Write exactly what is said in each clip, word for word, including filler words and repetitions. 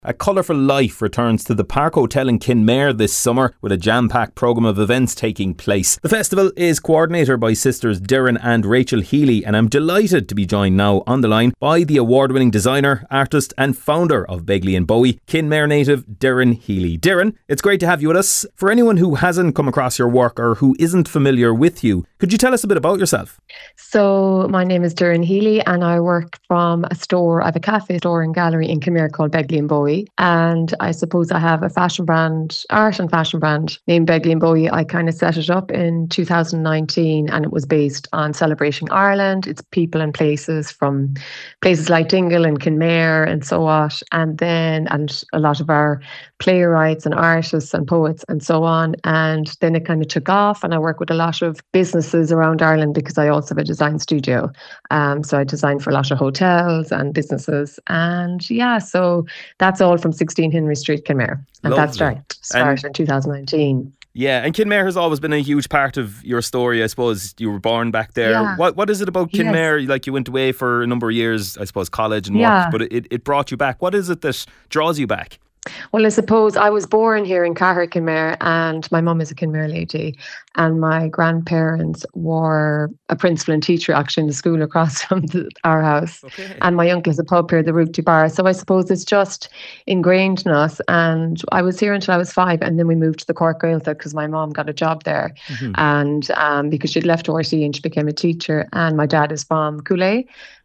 A Colourful Life returns to the Park Hotel in Kinmare this summer with a jam-packed programme of events taking place. The festival is coordinated by sisters Darren and Rachel Healy, and I'm delighted to be joined now on the line by the award-winning designer, artist and founder of Begley and Bowie, Kinmare native Darren Healy. Darren, it's great to have you with us. For anyone who hasn't come across your work or who isn't familiar with you, could you tell us a bit about yourself? So my name is Darren Healy and I work from a store, I have a cafe store and gallery in Kinmare called Begley and Bowie. And I suppose I have a fashion brand, art and fashion brand named Begley and Bowie. I kind of set it up in two thousand nineteen and it was based on celebrating Ireland. It's people and places from places like Dingle and Kinmare and so on. And then, and a lot of our playwrights and artists and poets and so on. And then it kind of took off and I work with a lot of businesses around Ireland because I also have a design studio. Um, so I design for a lot of hotels and businesses. And yeah, so that's all from sixteen Henry Street, Kinmare. And Lovely. that started, started in two thousand nineteen. Yeah, and Kinmare has always been a huge part of your story. I suppose you were born back there. Yeah. What What is it about Kinmare? Yes. Like you went away for a number of years, I suppose, college and Yeah. work, but it, it brought you back. What is it that draws you back? Well, I suppose I was born here in Cahir, Kinmare, and my mum is a Kinmare lady, and my grandparents were a principal and teacher actually in the school across from the, our house, Okay. and my uncle is a pub here, the Route to Bar. So I suppose it's just ingrained in us. And I was here until I was five, and then we moved to the Cork Gaeltha because my mum got a job there, Mhm. and um, because she'd left R T E and she became a teacher, and my dad is from Cooley.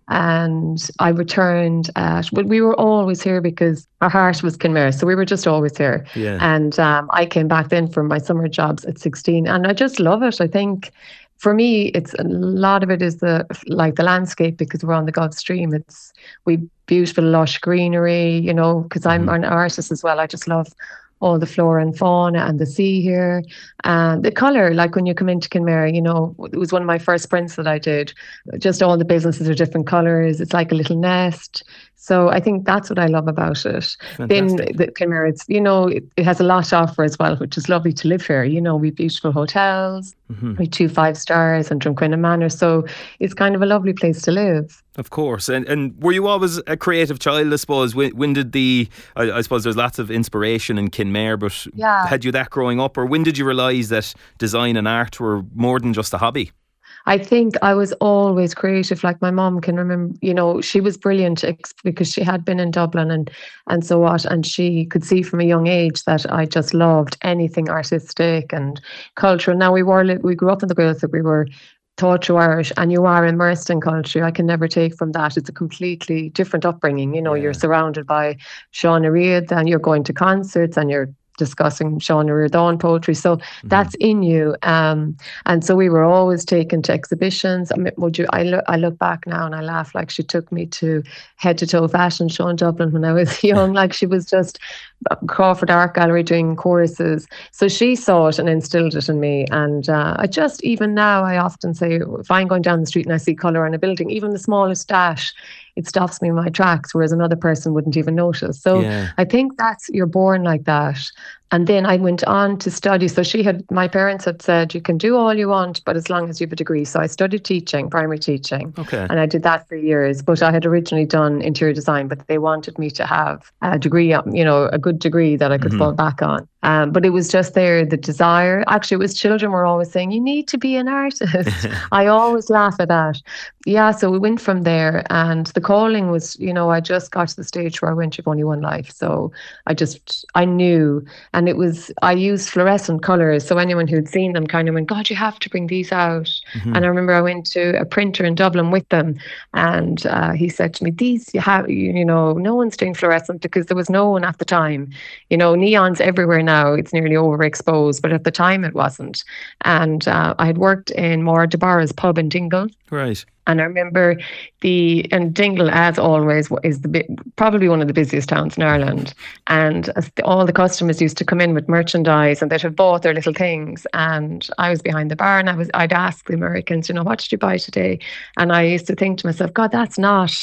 And I returned at, well, we were always here because our heart was Kinmare. So we were just always here. Yeah. And um, I came back then for my summer jobs at sixteen. And I just love it. I think for me, it's a lot of it is the like the landscape because we're on the Gulf Stream. It's we beautiful, lush greenery, you know, because I'm Mhm. an artist as well. I just love all the flora and fauna and the sea here and the colour, like when you come into Kinmare, you know, it was one of my first prints that I did. Just all the businesses are different colours. It's like a little nest. So I think that's what I love about it. Then Fantastic. the Kinmare, it's, you know, it, it has a lot to offer as well, which is lovely to live here. You know, we've beautiful hotels, Mhm. we two five stars and Drumquinna Manor. So it's kind of a lovely place to live. Of course. And and were you always a creative child, I suppose? When, when did the, I, I suppose there's lots of inspiration in Kinmare, but Yeah. had you that growing up? Or when did you realise that design and art were more than just a hobby? I think I was always creative. Like my mom can remember, you know, she was brilliant ex- because she had been in Dublin and and so what, and she could see from a young age that I just loved anything artistic and cultural. Now we were li- we grew up in the Gaeltha, we were taught to Irish, and you are immersed in culture. I can never take from that. It's a completely different upbringing. You know, Yeah. you're surrounded by Sean Reid, and you're going to concerts, and you're discussing Sean Dawn poetry. So that's in you. Um, and so we were always taken to exhibitions. I mean, would you? I look, I look back now and I laugh. Like she took me to head to toe fashion show in Dublin when I was young. Like she was just Crawford Art Gallery doing courses. So she saw it and instilled it in me. And uh, I just, even now, I often say, if I'm going down the street and I see colour on a building, even the smallest dash, it stops me in my tracks, whereas another person wouldn't even notice. So Yeah. I think that's, you're born like that. And then I went on to study. So she had, my parents had said, you can do all you want, but as long as you have a degree. So I studied teaching, primary teaching. Okay. And I did that for years. But I had originally done interior design, but they wanted me to have a degree, you know, a good degree that I could Mhm. fall back on. Um, but it was just there, the desire. Actually, it was children were always saying, you need to be an artist. I always laugh at that. Yeah, so we went from there. And the calling was, you know, I just got to the stage where I went, you've only one life. So I just, I knew. And it was, I used fluorescent colours. So anyone who'd seen them kind of went, God, you have to bring these out. Mhm. And I remember I went to a printer in Dublin with them. And uh, he said to me, these, you have, you, you know, no one's doing fluorescent because there was no one at the time. You know, neon's everywhere now. It's nearly overexposed. But at the time it wasn't. And uh, I had worked in Maura DeBarra's pub in Dingle. Right. And I remember the, and Dingle, as always, is the bi- probably one of the busiest towns in Ireland. And as the, all the customers used to come in with merchandise and they'd have bought their little things. And I was behind the bar and I was, I'd ask the Americans, you know, what did you buy today? And I used to think to myself, God, that's not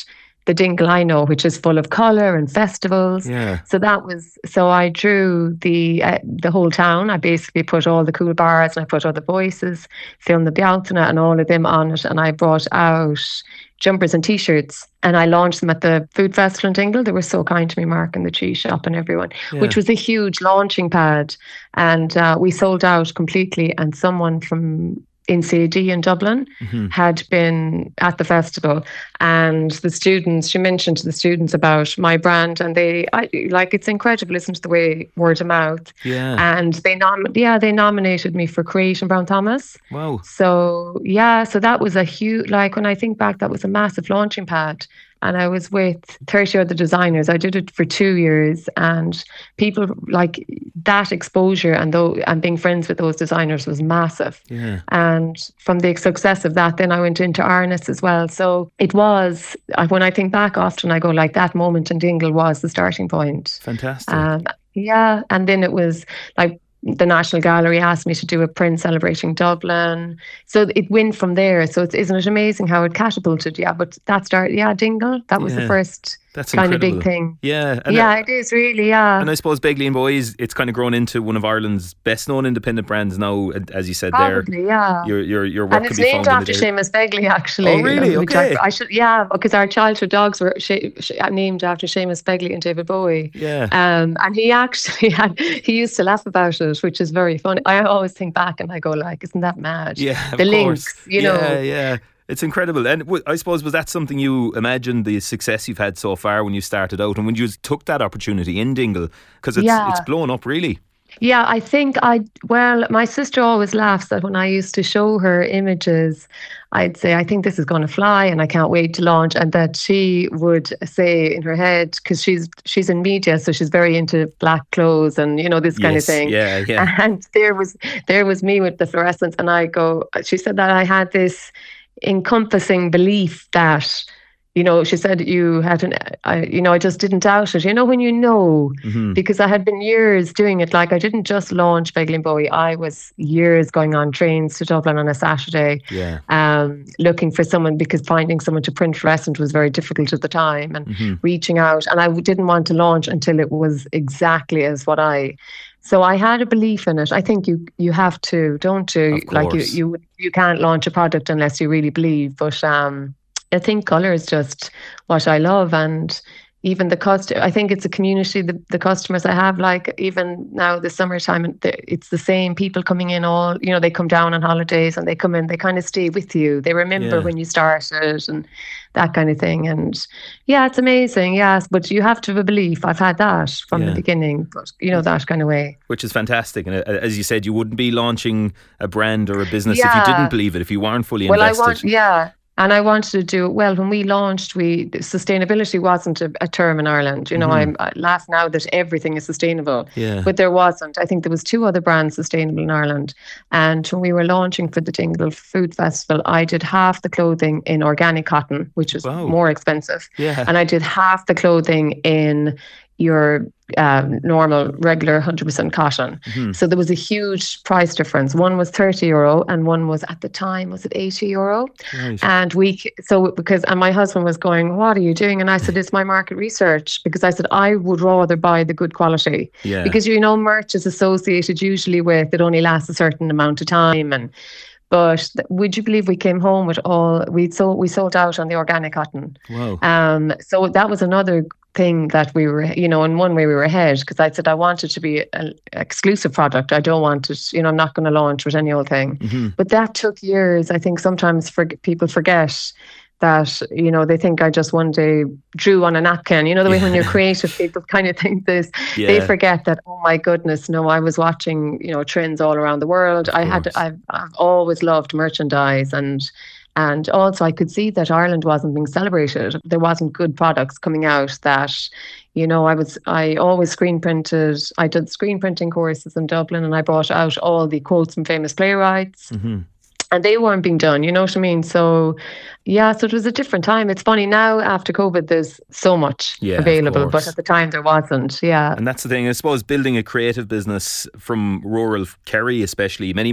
the Dingle I know, which is full of colour and festivals. Yeah. So that was, so I drew the uh, the whole town. I basically put all the cool bars and I put all the voices, filmed the Bealtaine and all of them on it. And I brought out jumpers and T-shirts and I launched them at the food festival in Dingle. They were so kind to me, Mark and the cheese shop and everyone, Yeah. which was a huge launching pad. And uh, we sold out completely. And someone from N C A D in Dublin Mm-hmm. had been at the festival, and the students, she mentioned to the students about my brand, and they, I, like, it's incredible, isn't it, the way word of mouth. Yeah. And they nom- yeah, they nominated me for Creation Brown Thomas. Wow. So yeah, so that was a huge, like when I think back, that was a massive launching pad. And I was with thirty other designers. I did it for two years, and people, like, that exposure and though and being friends with those designers was massive. Yeah. And from the success of that, then I went into Arnis as well. So it was, when I think back often, I go like, that moment in Dingle was the starting point. Fantastic. Um, yeah, and then it was like, the National Gallery asked me to do a print celebrating Dublin. So it went from there. So it's, isn't it amazing how it catapulted? Yeah, but that started, yeah, Dingle, that was Yeah. the first That's kind incredible. of big thing. Yeah. And yeah, I, it is really, yeah. and I suppose Begley and Boys, it's kind of grown into one of Ireland's best known independent brands now, as you said. Probably, there. yeah. Your, your, your work And could it's be named found in the after dairy. Seamus Begley, actually. Oh, really? which Okay. I, I should, yeah, because our childhood dogs were she, she, named after Seamus Begley and David Bowie. Yeah. Um, and he actually had, he used to laugh about it, which is very funny. I always think back and I go like, isn't that mad? Yeah, of the course. links, you yeah, know. Yeah, yeah. It's incredible. And w- I suppose, was that something you imagined, the success you've had so far when you started out and when you took that opportunity in Dingle? Because it's, Yeah. it's blown up, really. Yeah, I think I, well, my sister always laughs that when I used to show her images, I'd say, I think this is going to fly and I can't wait to launch. And that she would say in her head, because she's she's in media, so she's very into black clothes and, you know, this kind Yes, of thing. yeah, yeah. And there was there was me with the fluorescence. And I go, she said that I had this encompassing belief that, you know, she said you had an, I, you know, I just didn't doubt it. You know, when you know, Mhm. because I had been years doing it. Like I didn't just launch Begley and Bowie. I was years going on trains to Dublin on a Saturday, Yeah. um, looking for someone, because finding someone to print fluorescent was very difficult at the time, and Mhm. reaching out. And I w- didn't want to launch until it was exactly as what I. So I had a belief in it. I think you you have to, don't you? Of Like you course. you you can't launch a product unless you really believe. But um. I think colour is just what I love, and even the cost. I think it's a community. The, the customers I have, like even now the summertime, and the- it's the same people coming in. All, you know, they come down on holidays and they come in. They kind of stay with you. They remember Yeah. when you started and that kind of thing. And yeah, it's amazing. Yes, but you have to have a belief. I've had that from Yeah. the beginning. But you know, that kind of way. Which is fantastic. And uh, as you said, you wouldn't be launching a brand or a business if Yeah. you didn't believe it, if you weren't fully Well, I invested. want, yeah. And I wanted to do it well. When we launched, we sustainability wasn't a, a term in Ireland. You know, Mhm. I'm, I laugh now that everything is sustainable, Yeah. but there wasn't. I think there was two other brands sustainable in Ireland. And when we were launching for the Dingle Food Festival, I did half the clothing in organic cotton, which was Wow. more expensive, Yeah. and I did half the clothing in your um, normal, regular one hundred percent cotton. Mhm. So there was a huge price difference. One was thirty euro and one was, at the time, was it eighty euro? Right. And we, so because, and my husband was going, what are you doing? And I said, it's my market research, because I said, I would rather buy the good quality, Yeah. because, you know, merch is associated usually with, it only lasts a certain amount of time. And, but th- would you believe we came home with all, we sold, we sold out on the organic cotton. Wow. Um, so that was another thing that we were, you know, in one way we were ahead, because I said I wanted to be an exclusive product. I don't want it, you know, I'm not going to launch with any old thing. Mhm. But that took years. I think sometimes for, people forget that, you know, they think I just one day drew on a napkin. You know, the way when you're creative, people kind of think this. Yeah. They forget that, oh my goodness, no, I was watching, you know, trends all around the world. Of I had, course. I've, I've always loved merchandise, and and also I could see that Ireland wasn't being celebrated. There wasn't good products coming out that, you know, I was, I always screen printed. I did screen printing courses in Dublin, and I brought out all the quotes from famous playwrights. Mhm. And they weren't being done, you know what I mean? So, yeah, so it was a different time. It's funny now, after COVID, there's so much Yeah, of available, but course. at the time there wasn't. Yeah. And that's the thing, I suppose, building a creative business from rural Kerry especially, many might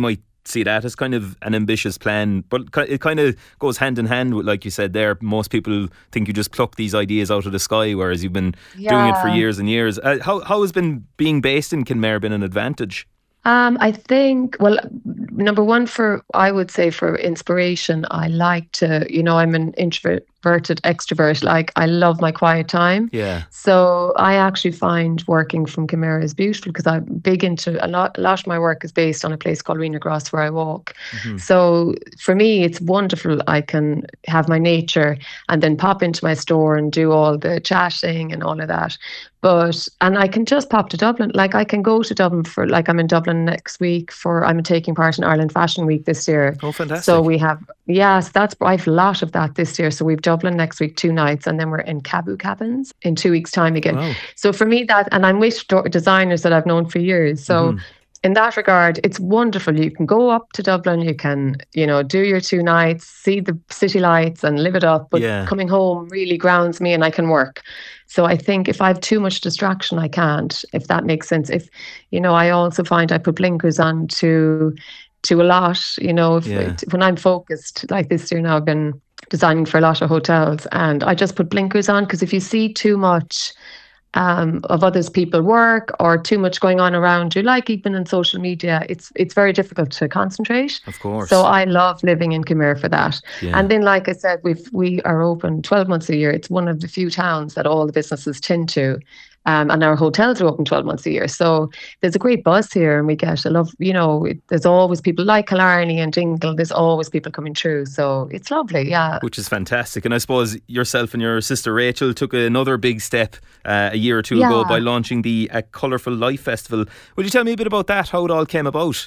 see that as kind of an ambitious plan, but it kind of goes hand in hand with, like you said there, most people think you just pluck these ideas out of the sky, whereas you've been yeah. doing it for years and years. Uh, how, how has been being based in Kenmare been an advantage? Um, I think, well, number one, for, I would say for inspiration, I like to, you know, I'm an introverted extrovert. Like, I love my quiet time. Yeah. So I actually find working from Kenmare is beautiful because I'm big into, a lot, a lot of my work is based on a place called Rena Gross where I walk. Mm-hmm. So for me, it's wonderful. I can have my nature and then pop into my store and do all the chatting and all of that. But, and I can just pop to Dublin. Like, I can go to Dublin for, like, I'm in Dublin next week for, I'm taking part in Ireland Fashion Week this year. Oh, fantastic. So we have, yes, that's, I have a lot of that this year. So we've Dublin next week, two nights, and then we're in Cabu Cabins in two weeks' time again. Wow. So for me, that, and I'm with designers that I've known for years. So, mm-hmm. in that regard, it's wonderful. You can go up to Dublin, you can, you know, do your two nights, see the city lights and live it up. But yeah. coming home really grounds me and I can work. So I think if I have too much distraction, I can't, if that makes sense. If, you know, I also find I put blinkers on to, to a lot, you know, if, yeah. when I'm focused, like this year now, I've been designing for a lot of hotels and I just put blinkers on because if you see too much Um, of others people work or too much going on around you, like even in social media, it's it's very difficult to concentrate. Of course. So I love living in Kenmare for that. Yeah. And then, like I said, we've we are open twelve months a year. It's one of the few towns that all the businesses tend to. Um, and our hotels are open twelve months a year. So there's a great buzz here and we get a love, you know, it, there's always people like Killarney and Dingle. There's always people coming through. So it's lovely, yeah. Which is fantastic. And I suppose yourself and your sister Rachel took another big step uh, a year or two yeah. ago by launching the uh, Colourful Life Festival. Will you tell me a bit about that, how it all came about?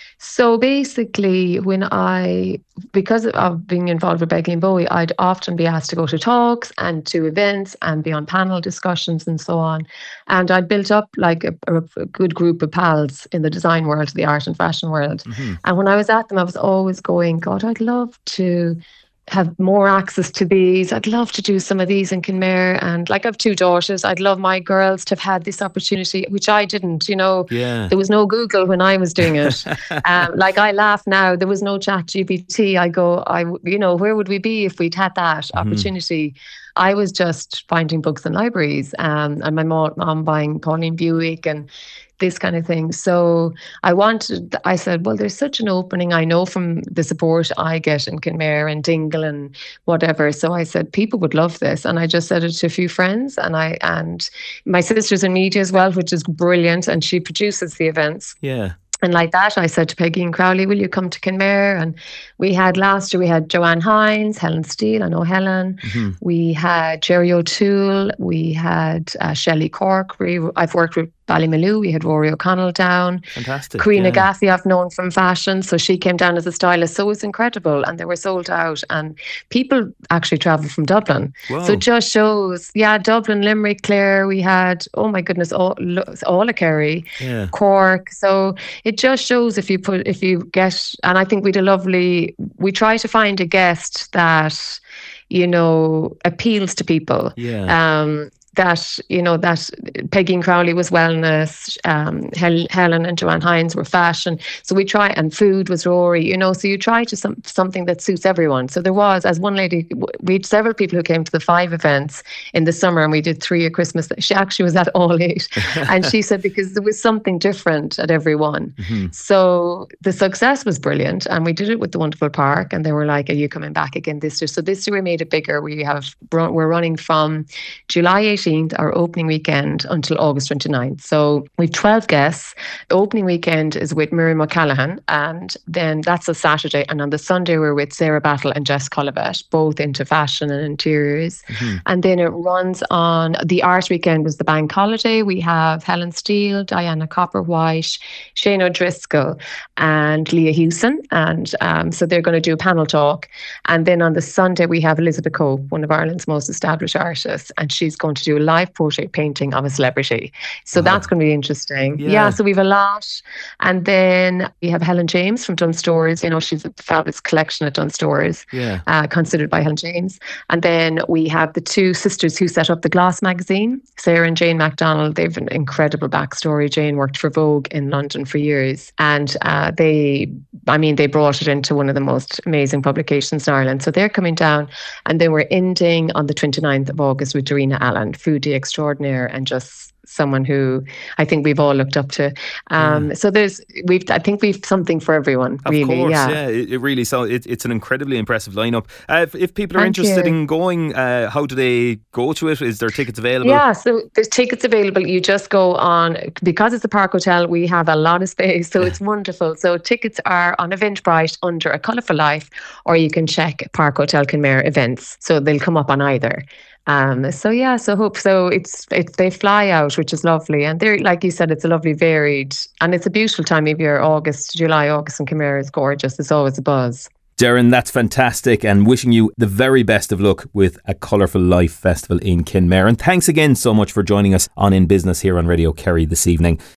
So basically, when I, because of being involved with Begley and Bowie, I'd often be asked to go to talks and to events and be on panel discussions and so on. And I'd built up like a, a good group of pals in the design world, the art and fashion world. Mm-hmm. And when I was at them, I was always going, God, I'd love to have more access to these. I'd love to do some of these in Kenmare. And like I have two daughters, I'd love my girls to have had this opportunity, which I didn't, you know. Yeah. There was no Google when I was doing it. um, like I laugh now, there was no Chat G P T. I go, I, you know, where would we be if we'd had that mm-hmm. opportunity? I was just finding books in libraries um, and my mom, mom buying Pauline Buick and this kind of thing. So I wanted, I said, well, there's such an opening. I know from the support I get in Kenmare and Dingle and whatever. So I said, people would love this. And I just said it to a few friends and I, and my sister's in media as well, which is brilliant. And she produces the events. Yeah. And like that, I said to Peggy and Crowley, will you come to Kenmare? And we had last year, we had Joanne Hines, Helen Steele, I know Helen. Mm-hmm. We had Jerry O'Toole. We had uh, Shelley Cork. I've worked with Ballymaloe. We had Rory O'Connell down. Fantastic. Karina yeah. Gaffey I've known from fashion. So she came down as a stylist. So it was incredible. And they were sold out. And people actually travelled from Dublin. Whoa. So it just shows, yeah, Dublin, Limerick, Clare. We had, oh my goodness, all, all of Kerry, yeah. Cork. So it just shows if you put, if you get, and I think we'd a lovely, we try to find a guest that, you know, appeals to people. Yeah. Um, that, you know, that Peggy and Crowley was wellness, um, Hel- Helen and Joanne Hines were fashion. So we try, and food was Rory, you know, so you try to some, something that suits everyone. So there was, as one lady, we had several people who came to the five events in the summer and we did three at Christmas. She actually was at all eight. And she said, because there was something different at every one. Mm-hmm. So the success was brilliant. And we did it with the Wonderful Park and they were like, are you coming back again this year? So this year we made it bigger. We have, we're running from July eighteenth, our opening weekend, until August twenty-ninth. So we've twelve guests. The opening weekend is with Miriam O'Callaghan, and then that's a Saturday. And on the Sunday, we're with Sarah Battle and Jess Collivet, both into fashion and interiors. Mm-hmm. And then it runs on the art weekend was the bank holiday. We have Helen Steele, Diana Copper-White, Shane O'Driscoll, and Leah Hewson. And um, so they're going to do a panel talk. And then on the Sunday, we have Elizabeth Cope, one of Ireland's most established artists, and she's going to do a live portrait painting of a celebrity. So wow. that's going to be interesting. Yeah. yeah, so we have a lot. And then we have Helen James from Dunn Stores. You know, she's a fabulous collection at Dunn Stores, yeah. uh, considered by Helen James. And then we have the two sisters who set up the Gloss magazine, Sarah and Jane MacDonald. They have an incredible backstory. Jane worked for Vogue in London for years. And uh, they I mean, they brought it into one of the most amazing publications in Ireland. So they're coming down, and then we're ending on the twenty-ninth of August with Darina Allen, foodie extraordinaire, and just someone who I think we've all looked up to. Um, yeah. So there's, we've, I think we've something for everyone. Of really, course, yeah. yeah. It, it really, so it, it's an incredibly impressive lineup. Uh, if, if people are Thank interested you. in going, uh, how do they go to it? Is there tickets available? Yeah, so there's tickets available. You just go on, because it's a park hotel, we have a lot of space, so it's wonderful. So tickets are on Eventbrite under A Colourful Life, or you can check Park Hotel Kenmare events. So they'll come up on either. Um, so yeah, so hope so. It's it's they fly out, which is lovely, and they're, like you said, it's a lovely varied, and it's a beautiful time of year. August, July, August in Kenmare is gorgeous. It's always a buzz. Darren, that's fantastic, and wishing you the very best of luck with A Colourful Life Festival in Kenmare. And thanks again so much for joining us on In Business here on Radio Kerry this evening.